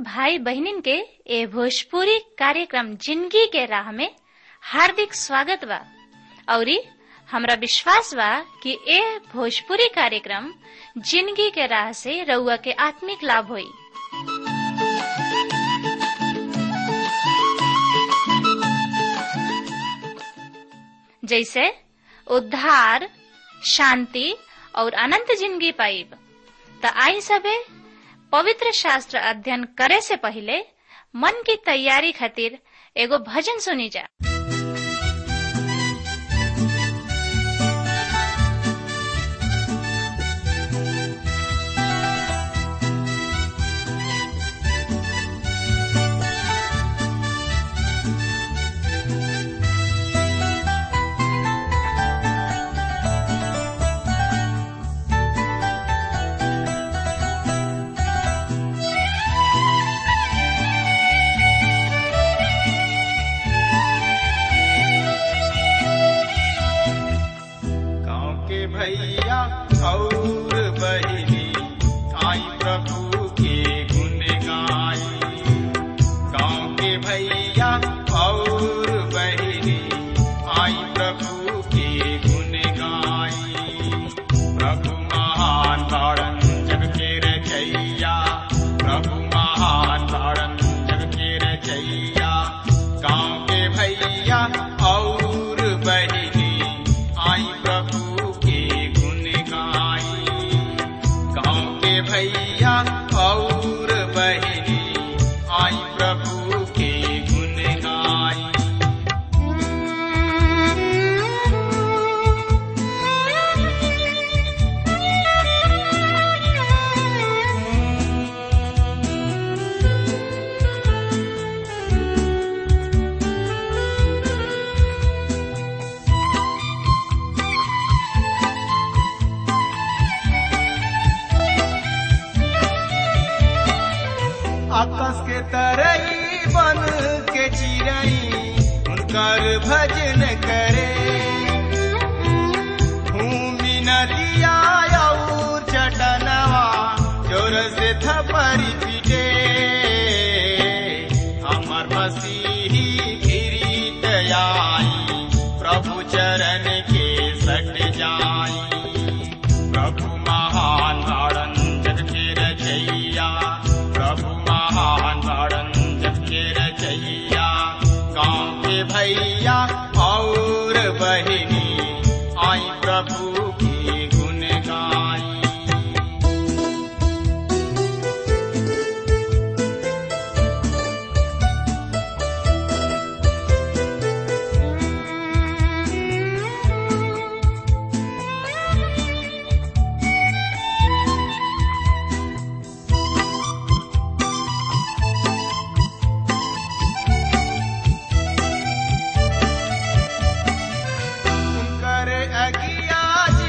भाई बहनिन के ए भोजपुरी कार्यक्रम जिंदगी के राह में हार्दिक स्वागत बा। औरी हमरा विश्वास बा कि ए भोजपुरी कार्यक्रम जिंदगी के राह से रउआ के आत्मिक लाभ होई। जैसे उद्धार, शांति और अनंत जिंदगी पाइब। त आई सबे पवित्र शास्त्र अध्ययन करे से पहले मन की तैयारी खातिर एगो भजन सुनी जा। भैया और बहिनी आई प्रभु के गुण गाई। गाँव के भैया और बहिनी आई प्रभु के गुण गाई। प्रभु महान तारण जग के रचैया, प्रभु महान तारण जग के रचैया। गाँव के भैया और बहिनी आई प्रभु भैया और बहिनी आई प्रभु के गुण गाई। आकाश के तरई बन के चिरई उनकर भजन करे। भूमि नदिया और चटनवा जोर से थपरी पीटे। हमर मसीही गिरीत आई प्रभु चरण के सट जाई। प्रभु महान तारण जग के रचैया, प्रभु महान तारण जग के रचैया। गाँव के भैया और बहिनी आई प्रभु की गुण गाई। अगिया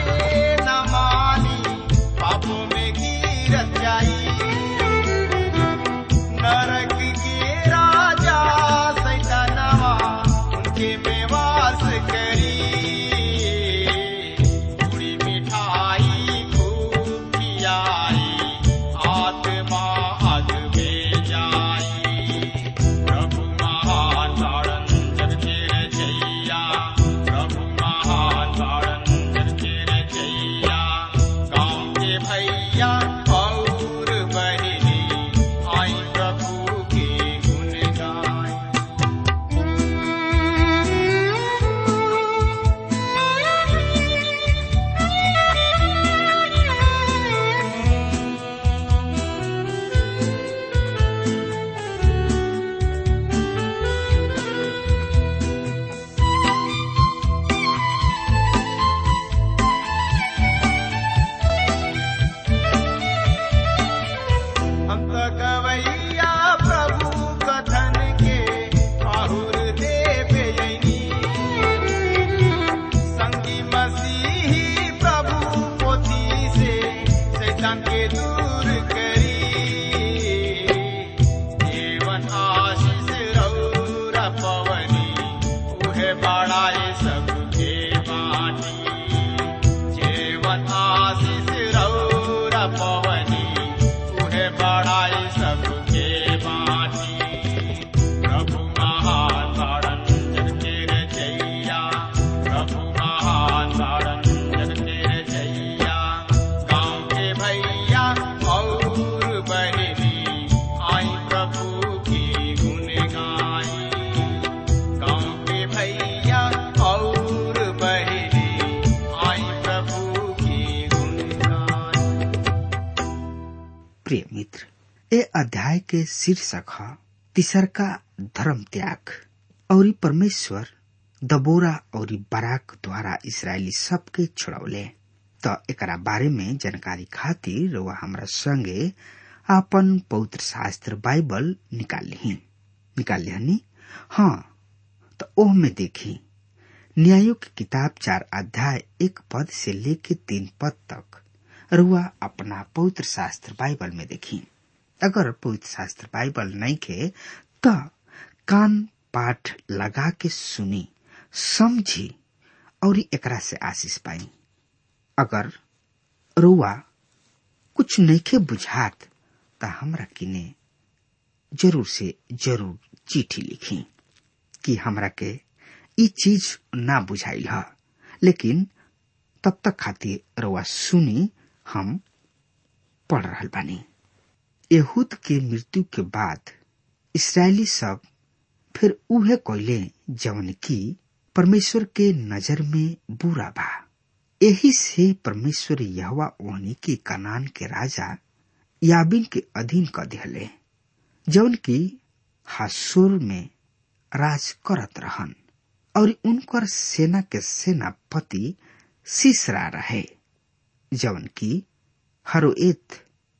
ए अध्याय के शीर्षक है तिसरका धर्म त्याग। और परमेश्वर दबोरा और बाराक द्वारा इसराइली सबके छुड़ौले। तो एकरा बारे में जानकारी खातिर वह हमरा संगे आपन पवित्र शास्त्र बाइबल निकाल लिहनी। हाँ, तो ओह में देखी न्यायों की किताब 4 अध्याय 1 पद से लेके 3 पद तक रुआ अपना पवित्र शास्त्र बाइबल में देखी। अगर पवित्र शास्त्र बाइबल नहीं के तो कान पाठ लगा के सुनी, समझी और एकरा से आशीष पाई। अगर रुआ कुछ नहीं के बुझात तो हमरा किने जरूर से जरूर चिट्ठी लिखी कि हमरा के ई चीज ना बुझाइल है, लेकिन तब तक खातिर रुआ सुनी हम पढ़ रहल बानी। यहूद के मृत्यु के बाद इसराइली सब फिर उहे कोइले जवन की परमेश्वर के नजर में बुरा बा। यही से परमेश्वर यहोवा ओहनी की कनान के राजा याबीन के अधीन कर दिहले, जवन की हासोर में राज करत रहन। और उनकर सेना के सेनापति सीसरा रहे, जवन की हरोएत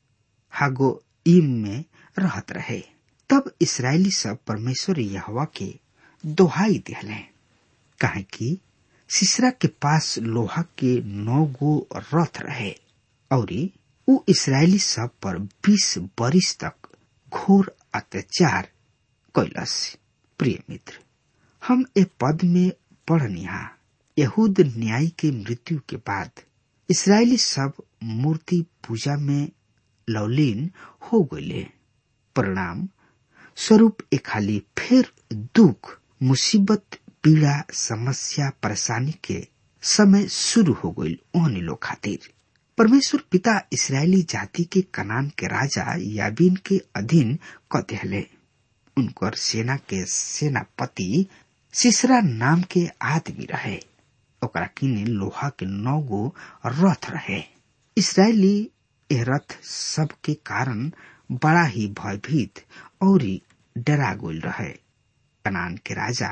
हागोइम में रहत रहे। तब इसराइली सब परमेश्वर यहोवा के दोहाई दिहले, काहे कि सीसरा के पास लोहा के 9 गो रथ रहे और उ इसराइली सब पर 20 बरिस तक घोर अत्याचार कैलस। प्रिय मित्र, हम ए पद में पढ़निहा यहूद न्याय के मृत्यु के बाद इसराइली सब मूर्ति पूजा में लवलीन हो गए। परिणाम स्वरूप एक खाली फिर दुख, मुसीबत, पीड़ा, समस्या, परेशानी के समय शुरू हो गई ओहनी लोग खातिर। परमेश्वर पिता इसराइली जाति के कनान के राजा याबीन के अधीन क देहले। उनकर सेना के सेनापति सीसरा नाम के आदमी रहे। ओकरा किने लोहा के 9 गो रथ रहे। इसराइली ए रथ सब के कारण बड़ा ही भयभीत और डरा गइल रहे। कनान के राजा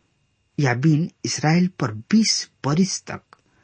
याबीन इसराइल पर 20 बरिस तक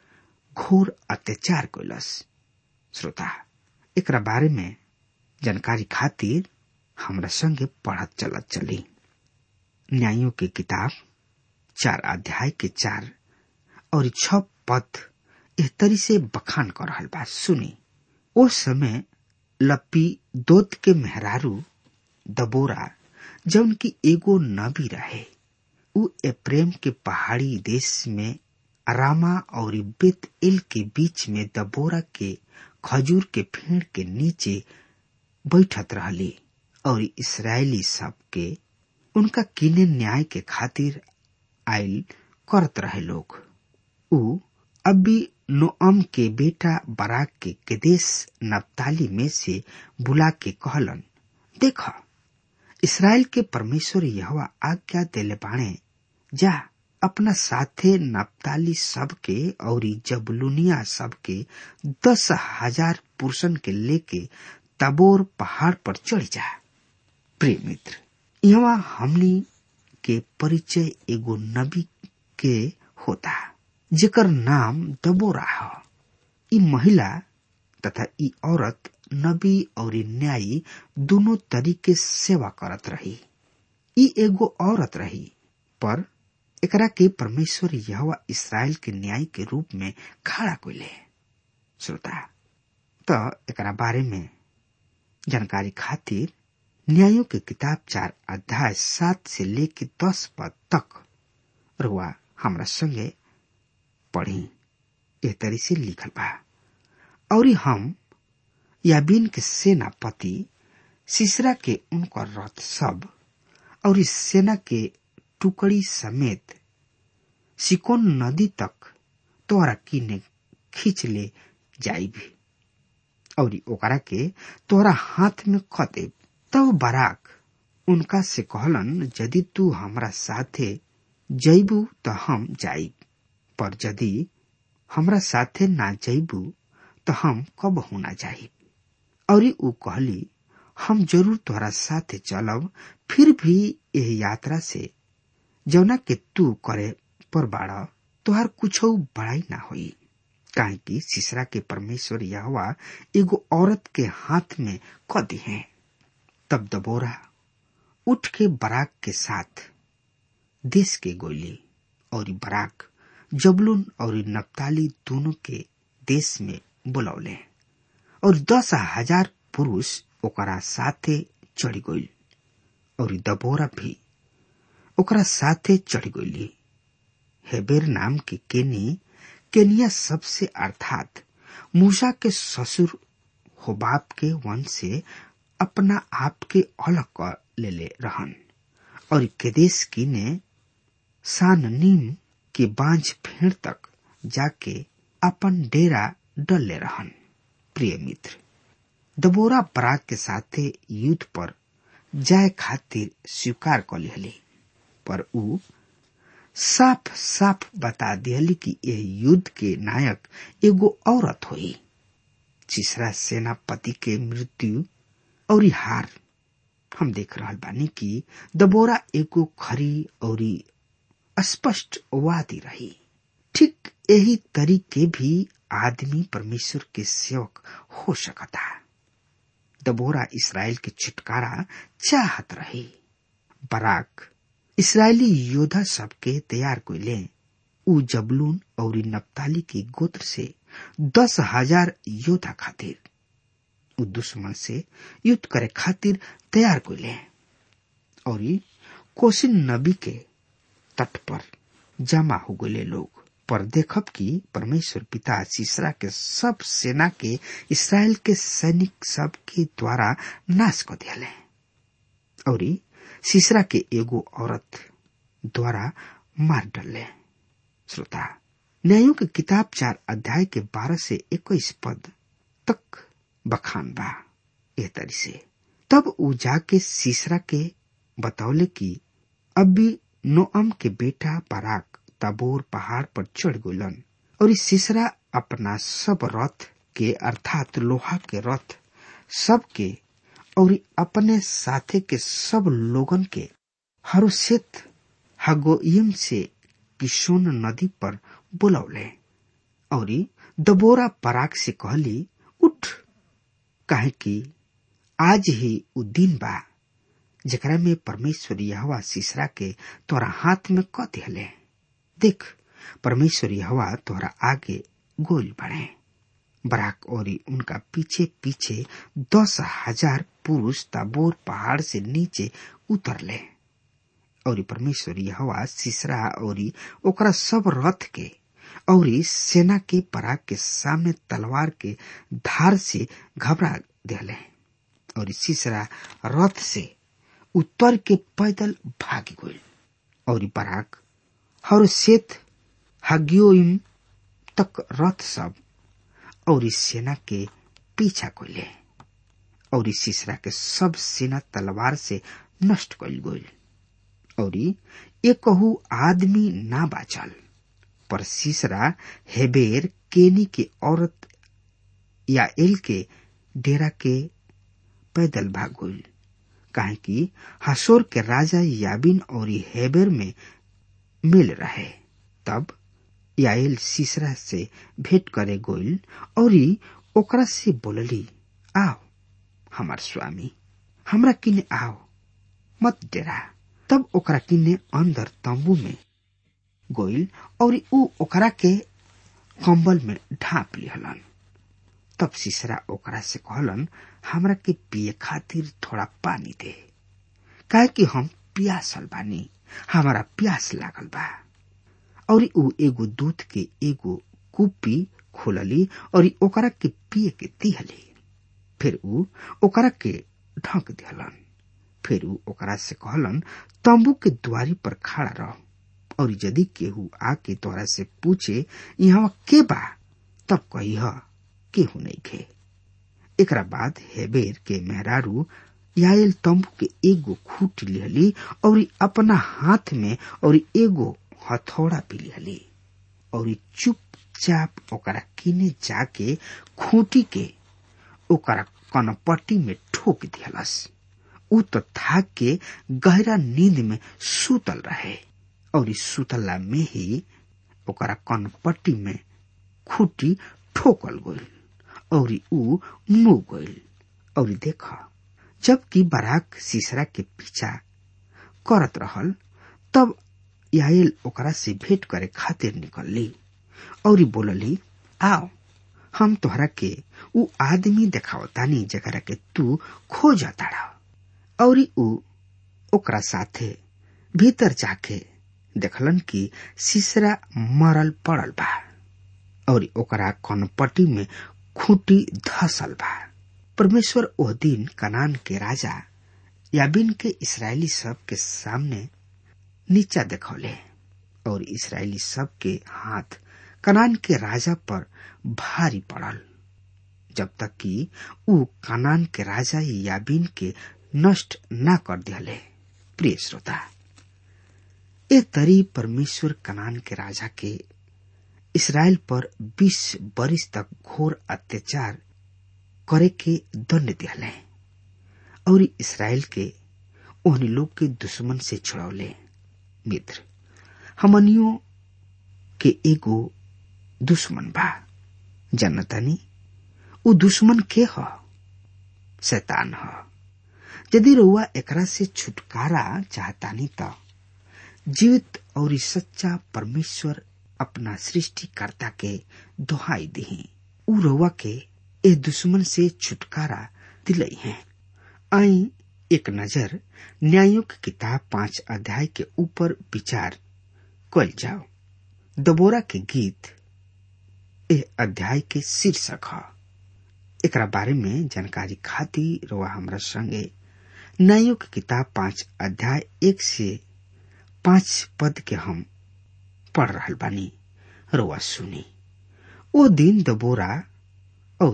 घोर अत्याचार कैलस। श्रोता, एकरा बारे में जानकारी खातिर हमरा संगे पढ़त चलत चली। न्यायों की किताब 4 अध्याय के 4 और 6 पद एह तरी से बखान कर रहल बा। सुनी। ओ समय लपी दोत के मेहरारू दबोरा, जौन की एगो नबी रहे, उ एप्रेम के पहाड़ी देश में रामा और बेत एल के बीच में दबोरा के खजूर के पेड़ के नीचे बैठत रहली और इसराइली सब के उनका किने न्याय के खातिर आयल करत रहे लोग। उ अभी नोअम के बेटा बाराक के केदेश नप्ताली में से बुला के कहलन, देखा, इसराइल के परमेश्वर यहोवा आज्ञा देले बाणे, जा अपना साथे नप्ताली सब के और जबलूनिया सब के 10,000 पुरुषन के लेके तबोर पहाड़ पर चढ़ जा। प्रिय मित्र, यहाँ हमनी के परिचय एगो नबी के होता जेकर नाम दबोरा है। ई महिला तथा ई औरत नबी और न्यायी दोनों तरीके सेवा करत रही। ई एगो औरत रही, पर एकरा के परमेश्वर यहोवा इसराइल के न्याय के रूप में खड़ा कइले। श्रोता, तो एकरा बारे में जानकारी खातिर न्यायों के किताब 4 अध्याय 7 से लेके 10 पद तक रुआ हमरा संगे पढ़ी। एह तरी से लिखल बा, और हम याबीन के सेनापति सीसरा के उनका रथ सब और इस सेना के टुकड़ी समेत सिकोन नदी तक तोरा किने खींच ले जाइबी और ओकरा के तोरा हाथ में खदेब। तब बाराक उनका से कहलन, यदि तू हमरा साथे जइबू तो हम जाइब, पर यदि हमरा साथे ना जइबू तो हम कबहू ना जाइब। और ऊ कहली, हम जरूर तोहरा साथे चलब, फिर भी यह यात्रा से जौना के तू करे पर बाड़ा तोहार कुछ बड़ाई ना होई, काहे कि सीसरा के परमेश्वर यहोवा एगो औरत के हाथ में क दी है। तब दबोरा उठ के बराक के साथ देश के गोली, और बराक जबलून और नप्ताली दोनों के देश में बुलौले, और 10,000 पुरुष ओकरा साथे चढ़ गई, और दबोरा भी ओकरा साथे चढ़ गई। हेबेर नाम के केनिया सबसे अर्थात मूसा के ससुर होबाब के वंश से अपना आप के अलग कर ले रहन, और केदेश की ने साननीम के बांझ फेड़ तक जाके अपन डेरा डल ले रहन। प्रिय मित्र, दबोरा बराक के साथे युद्ध पर जाए खातिर स्वीकार कर लिहली, पर ऊ साफ साफ बता दिहली कि यह युद्ध के नायक एगो औरत हुई। तीसरा सेनापति के मृत्यु और हार हम देख रहल बानी कि दबोरा एगो खरी और स्पष्ट वादी रही। ठीक यही तरीके भी आदमी परमेश्वर के सेवक हो सकता। दबोरा इसराइल के छुटकारा चाहत रही। बराक इसराइली योद्धा सबके तैयार कइले। ऊ जबलून और नप्ताली के गोत्र से 10,000 योद्धा खातिर ऊ दुश्मन से युद्ध करे खातिर तैयार कइले, और कोसिन नबी के तट पर जमा हो गए लोग। पर देखब कि परमेश्वर पिता सीसरा के सब सेना के इसराइल के सैनिक सब के द्वारा नाश कर दिया, और सीसरा के एगो औरत द्वारा मार डाले। श्रोता, न्यायों की किताब 4 अध्याय के 12 से 21 पद तक बखान बा एह तरी से। तब ऊ जाके सीसरा के बतौले कि अभी नोअम के बेटा बराक ताबोर पहाड़ पर चढ़ गइलन, और सीसरा अपना सब रथ के अर्थात लोहा के रथ सब के और अपने साथे के सब लोगन के हरोसेत हगोइम से किशोन नदी पर बुलौले, और दबोरा बराक से कहली, उठ, काहे कि आज ही उ दिन बा जेकरा में परमेश्वर यहोवा सीसरा के तोरा हाथ में क दिहले। देख, परमेश्वर यहोवा तोरा आगे गोल बढ़े। बराक और उनका पीछे पीछे 10,000 पुरुष ताबोर पहाड़ से नीचे उतरले, और परमेश्वर यहोवा सीसरा और ओकरा सब रथ के और सेना के बराक के सामने तलवार के धार से घबरा दिले, और सीसरा रथ से उतर के पैदल भागी गई, और बराक हरोसेत हगियोइम तक रथ सब और सेना के पीछा कइले, और सीसरा के सब सेना तलवार से नष्ट कइल गइल, और एकहु आदमी ना बाचल। पर सीसरा हेबेर केनी के औरत याएल के डेरा के पैदल भाग गइल, काहे कि हासोर के राजा याबिन और हेबेर में मिल रहे। तब याएल सीसरा से भेंट करे गइल, और ओकरा से बोलली, आओ हमार स्वामी, हमरा किने आओ, मत डेरा। तब ओकरा किने अंदर तंबू में गइल, और ऊ ओकरा के कंबल में ढांप लिहलन। तब सीसरा ओकरा से कहलन, हमरा के पिए खातिर थोड़ा पानी दे, काहे कि हम प्यासल बानी, हमारा प्यास लागल बा। और ऊ एगो दूध के एगो कुप्पी खोलली और ओकरा के पिए के दिहली। फिर ऊ ओकरा के ढक दिहलन। फिर ऊ ओकरा से कहलन, तंबू के द्वारी पर खड़ा रह, और यदि केहू आके तोरा से पूछे यहाँ के बा, तब कहिह केहू नइखे। एकरा बाद हेबेर के मेहरारू याएल तंबू के एगो खूंटी लिहली, और अपना हाथ में और एगो हथौड़ा भी लिहली, और चुपचाप ओकरा किने जाके खूंटी के ओकरा कनपट्टी में ठोक दिहलस। ऊ तो थाक के गहरा नींद में सुतल रहे और इस सुतला में ही ओकरा कनपट्टी में खूटी ठोकल गईल और ऊ मुँह गईल। और देखा, जबकि बाराक सीसरा के पीछा करत रहल, तब याएल ओकरा से भेंट करे खातिर निकलली और बोलली, आओ हम तोहरा के ऊ आदमी देखावतानी जकरा के तू खोजताड़ा। और ऊ ओकरा साथे भीतर जाके देखलन कि सीसरा मरल पड़ल बा और ओकरा कनपट्टी में खूंटी धसल बा। परमेश्वर ओह दिन कनान के राजा याबीन के इस्राएली सब के सामने नीचा देखौले और इस्राएली सब के हाथ कनान के राजा पर भारी पड़ल, जब तक कि ऊ कनान के राजा याबीन के नष्ट न कर दिले। प्रिय श्रोता, ए तरी परमेश्वर कनान के राजा के इस्राएल पर 20 बरिस तक घोर अत्याचार करे के दंड दिले और इस्राएल के ओहनी लोग के दुश्मन से छुड़ौले। मित्र, हमनियों के एगो दुश्मन बा, जनतानी ऊ दुश्मन के ह? शैतान ह। यदि रउआ एकरा से छुटकारा चाहतानी त जीवित और सच्चा परमेश्वर अपना सृष्टिकर्ता के दुहाई दिही, ऊ रउआ के ए दुश्मन से छुटकारा दिलई है। आई एक नजर न्यायों की किताब 5 अध्याय के ऊपर विचार कल जाओ। दबोरा के गीत ए अध्याय के शीर्षक है। एकरा बारे में जानकारी खातिर रउआ हमरा संगे न्यायों की किताब 5 अध्याय 1 से 5 पद के हम पढ़ रहल बानी। रउआ सुनी। ओ दिन दबोरा और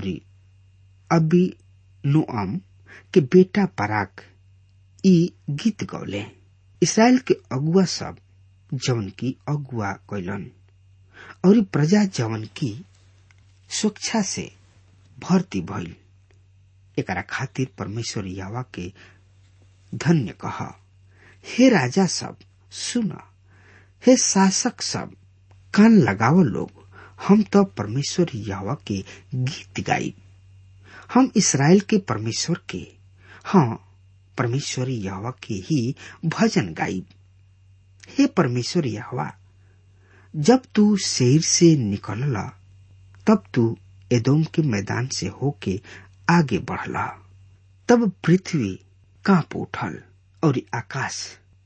अबी नोअम के बेटा बाराक ई गीत गौले। इस्राएल के अगुआ सब जवन की अगुआ कैलन और प्रजा जवन की सुरक्षा से भर्ती भइल, एकरा खातिर परमेश्वर यहोवा के धन्य कह। हे राजा सब सुन, हे शासक सब कान लगाव लोग, हम तो परमेश्वर यहोवा के गीत गाई। हम इस्राएल के परमेश्वर के, हाँ परमेश्वर यहोवा के ही भजन गाई। हे परमेश्वर यहोवा, जब तू सेईर से निकलला तब तू एदोम के मैदान से होके आगे बढ़ला। तब पृथ्वी कांप उठल और आकाश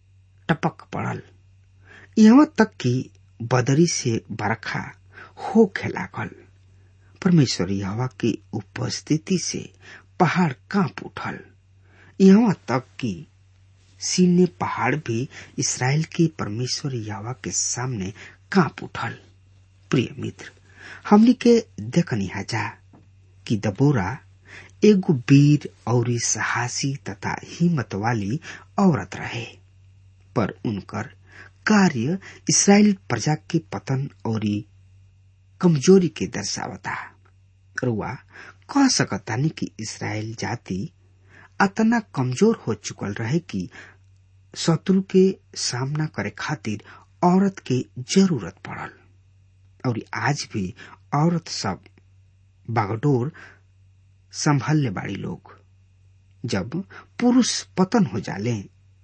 टपक पड़ल, यहाँ तक कि बदरी से बरखा होखे लागल। परमेश्वर यहोवा की उपस्थिति से पहाड़ कांप उठल, यहाँ तक कि सीने पहाड़ भी इस्राएल के परमेश्वर यहोवा के सामने कांप उठल। प्रिय मित्र, हमनी के देखनी जा कि दबोरा एगो वीर और साहसी तथा हिम्मत वाली औरत रहे, पर उनकर कार्य इस्राएल प्रजा के पतन और कमजोरी के दर्शावता। रुआ कह सकतानी कि इस्राएल जाति अतना कमजोर हो चुकल रहे कि शत्रु के सामना करे खातिर औरत के जरूरत पड़ल। और आज भी औरत सब बागडोर संभालने बाड़ी लोग। जब पुरुष पतन हो जाले,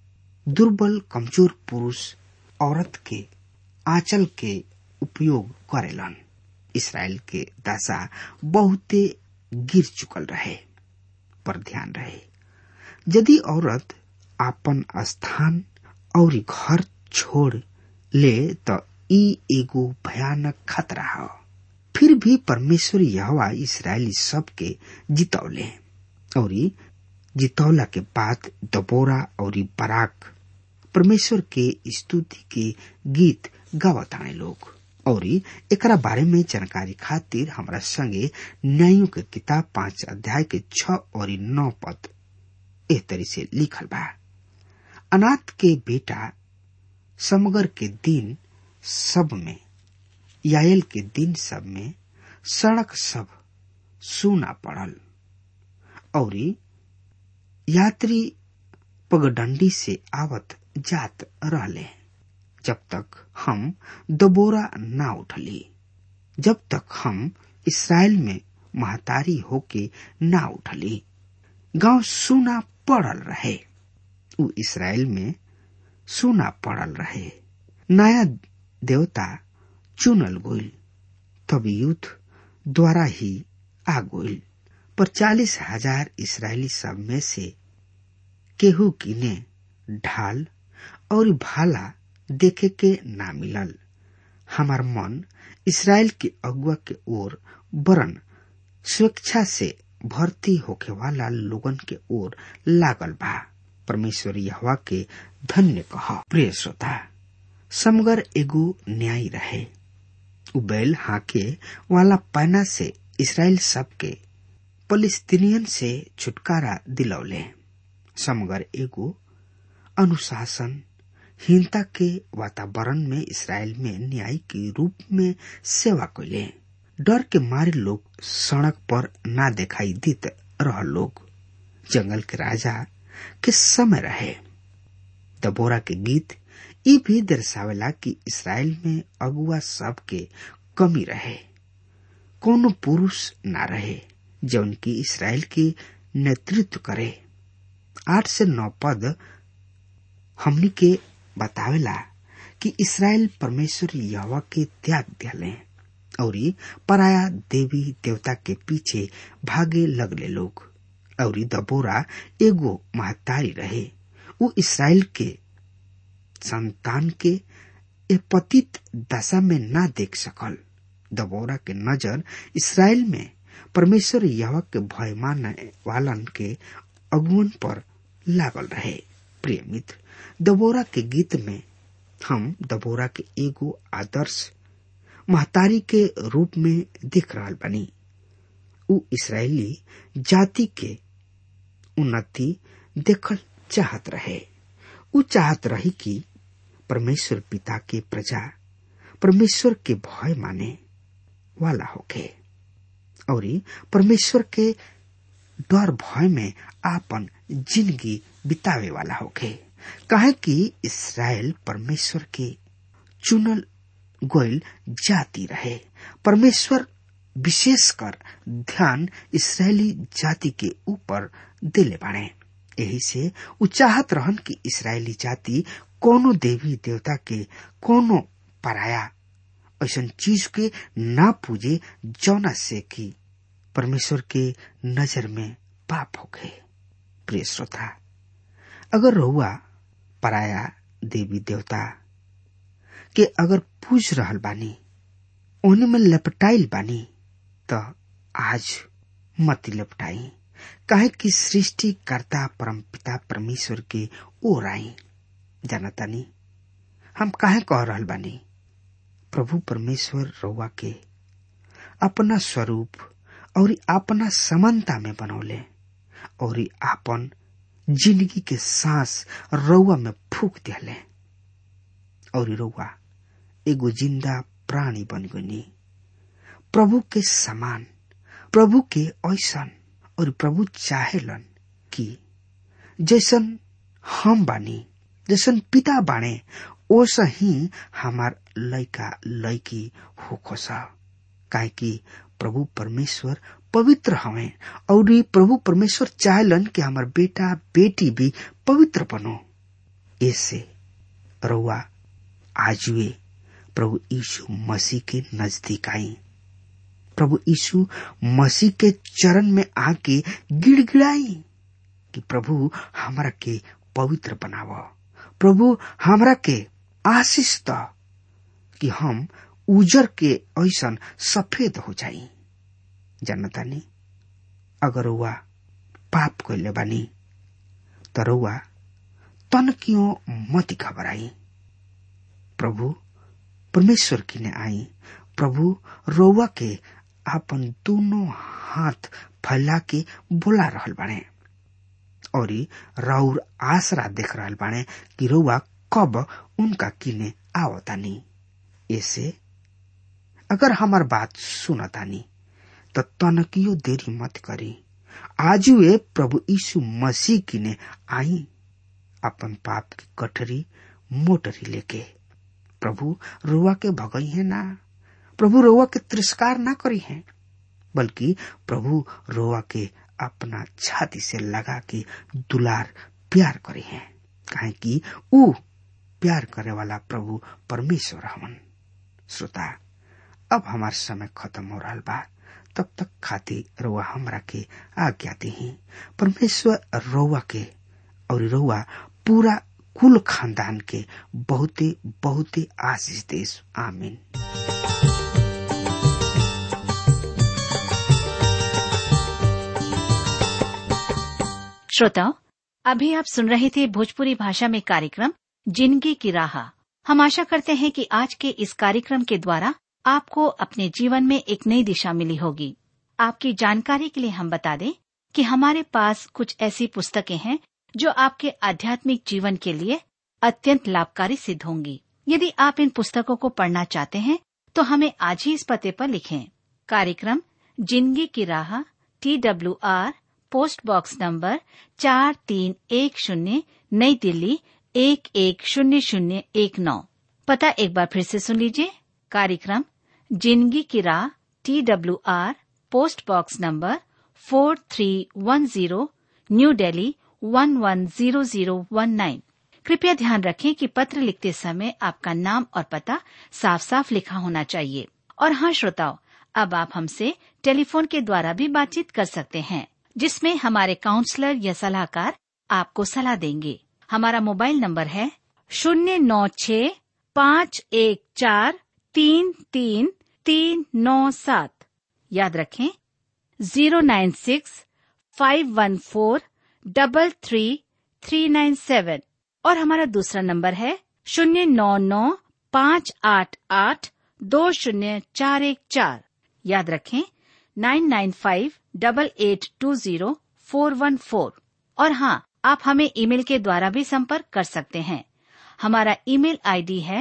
दुर्बल कमजोर पुरुष औरत के आंचल के उपयोग करेलन। इस्राएल के दशा बहुते गिर चुकल रहे, पर ध्यान रहे, यदि औरत आपन स्थान और घर छोड़ ले तो ई एगो भयानक खतरा है। फिर भी परमेश्वर यहोवा इस्राएली सब के जितौले और जितौला के बाद दबोरा और बाराक परमेश्वर के स्तुति के गीत गावताने लोग। और एकरा बारे में जानकारी खातिर हमरा संगे न्यायों के किताब 5 अध्याय के 6 और 9 पद एह तरी से लिखल बा। अनाथ के बेटा समगर के दिन सब में, याएल के दिन सब में सड़क सब सूना पड़ल और यात्री पगडंडी से आवत जात रहले, जब तक हम दबोरा ना उठली, जब तक हम इसराइल में महतारी होके ना उठली। गांव सूना पड़ल रहे, उ इसराइल में सूना पड़ल रहे। नया देवता चुनल गोइल, तब युद्ध द्वारा ही आ गोइल। पर 40,000 इसराइली सब में से केहू किने ढाल और भाला देखे के ना मिलल। हमार मन इसराइल के अगुआ के ओर वरन स्वेच्छा से भर्ती होके वाला लोगन के ओर लागल बा। परमेश्वर यहोवा के धन्य कह। प्रिय श्रोता, समगर एगो न्यायी रहे। उ बैल हाके वाला पैना से इसराइल सब के फलिस्तीनियन से छुटकारा दिलौले। समगर एगो अनुशासन हीनता के वातावरण में इसराइल में न्याय के रूप में सेवा कैले। डर के मारे लोग सड़क पर ना दिखाई देत रह लोग। जंगल के राजा के समय रहे। दबोरा के गीत ये भी दर्शावेला कि इसराइल में अगुआ सब के कमी रहे। कोनो पुरुष ना रहे जौन की इसराइल के नेतृत्व करे। 8 से 9 पद हमनी के बतावेला कि इसराइल परमेश्वर यहोवा के त्याग दिले और पराया देवी देवता के पीछे भागे लगले लोग। और दबोरा एगो महतारी रहे। उ इसराइल के संतान के ए पतित दशा में ना देख सकल। दबोरा के नजर इसराइल में परमेश्वर यहोवा के भय माने वालन के अगुवन पर लागल रहे। प्रिय मित्र, दबोरा के गीत में हम दबोरा के एगो आदर्श महतारी के रूप में दिख रहल बनी। उ इसराइली जाति के उन्नति देखल चाहत रहे। उ चाहत रही कि परमेश्वर पिता के प्रजा परमेश्वर के भय माने वाला होके और परमेश्वर के डर भय में आपन जिंदगी बितावे वाला होके। काहे कि इसराइल परमेश्वर के चुनल गोइल जाति रहे। परमेश्वर विशेषकर ध्यान इसराइली जाति के ऊपर दिले बाणे। यही से उ चाहत रहन कि इसराइली जाति कोनो देवी देवता के कोनो पराया ऐसन चीज के ना पूजे जौना से कि परमेश्वर के नजर में पाप हो गए। प्रिय श्रोता, अगर रहुआ पराया देवी देवता के अगर पूज रहल बानी, उन्हीं में लपटाइल बानी, तो आज मत लपटाई। काहे कि सृष्टिकर्ता परम पिता परमेश्वर के ओर आई। जानतानी हम काहे कह रहल बानी? प्रभु परमेश्वर रउआ के अपना स्वरूप और अपना समानता में बनौले और आपन जिंदगी के सांस रउआ में फूक दिले और रउआ एगो जिंदा प्राणी बन गई। प्रभु के समान, प्रभु के ऐसन। और प्रभु चाहेलन कि जैसन हम बानी, जैसन पिता बाणे, ओसा ही हमार लइका लइकी होखोसा। काहे कि प्रभु परमेश्वर पवित्र हवे और प्रभु परमेश्वर चाहेलन कि हमार बेटा बेटी भी पवित्र बनो। ऐसे रउआ आजुए प्रभु यीशु मसीह के नजदीक आई। प्रभु यीशु मसीह के चरण में आके गिड़गिड़ाई कि प्रभु हमरा के पवित्र बनाव, प्रभु हमरा के आशीष द कि हम उजर के ऐसन सफेद हो जाई। जानतानी अगर रउआ पाप कइले बानी त रउआ तन क्यों मत घबराई। प्रभु परमेश्वर किने आई। प्रभु रउआ के आपन दोनों हाथ फैला के बोला रहल बाणे और राउर आसरा देख रहल बाणे कि रउआ कब उनका किने आवतानी। ऐसे अगर हमार बात सुनतानी तो तनकियो देरी मत करी, आज वे प्रभु यीशु मसीह की ने आई अपन पाप की कटरी मोटरी लेके। प्रभु रोवा के भगई है ना, प्रभु रोवा के तिरस्कार ना करी है, बल्कि प्रभु रोवा के अपना छाती से लगा के दुलार प्यार करे हैं, काहे कि ऊ प्यार करे वाला प्रभु परमेश्वर हवन। श्रोता, अब हमार समय खत्म हो रहा बा, तब तक खातिर रोवा हमरा के आज्ञा दी। परमेश्वर रोवा के और रोवा पूरा कुल खानदान के बहुते बहुते आशीष देश। आमीन। श्रोताओ, अभी आप सुन रहे थे भोजपुरी भाषा में कार्यक्रम जिंदगी की राह। हम आशा करते हैं कि आज के इस कार्यक्रम के द्वारा आपको अपने जीवन में एक नई दिशा मिली होगी। आपकी जानकारी के लिए हम बता दें कि हमारे पास कुछ ऐसी पुस्तकें हैं जो आपके आध्यात्मिक जीवन के लिए अत्यंत लाभकारी सिद्ध होंगी। यदि आप इन पुस्तकों को पढ़ना चाहते हैं तो हमें आज ही इस पते पर लिखें। कार्यक्रम जिंदगी की राह, TWR, पोस्ट बॉक्स नंबर 4310, नई दिल्ली 110019। पता एक बार फिर से सुन लीजिए। कार्यक्रम जिंदगी की राह, TWR, post box number 4310, New Delhi 110019। कृपया ध्यान रखें कि पत्र लिखते समय आपका नाम और पता साफ साफ लिखा होना चाहिए। और हाँ श्रोताओ, अब आप हमसे टेलीफोन के द्वारा भी बातचीत कर सकते हैं, जिसमें हमारे काउंसलर या सलाहकार आपको सलाह देंगे। हमारा मोबाइल नंबर है 09651433397। याद रखें 09651433397। और हमारा दूसरा नंबर है 09958820414। याद रखें 9958820414। और हाँ, आप हमें ईमेल के द्वारा भी संपर्क कर सकते हैं। हमारा ईमेल आईडी है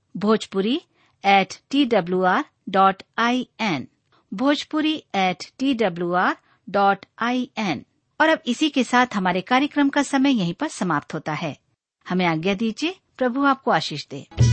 bhojpuri@twr.in, bhojpuri@twr.in। और अब इसी के साथ हमारे कार्यक्रम का समय यहीं पर समाप्त होता है। हमें आज्ञा दीजिए। प्रभु आपको आशीष दे।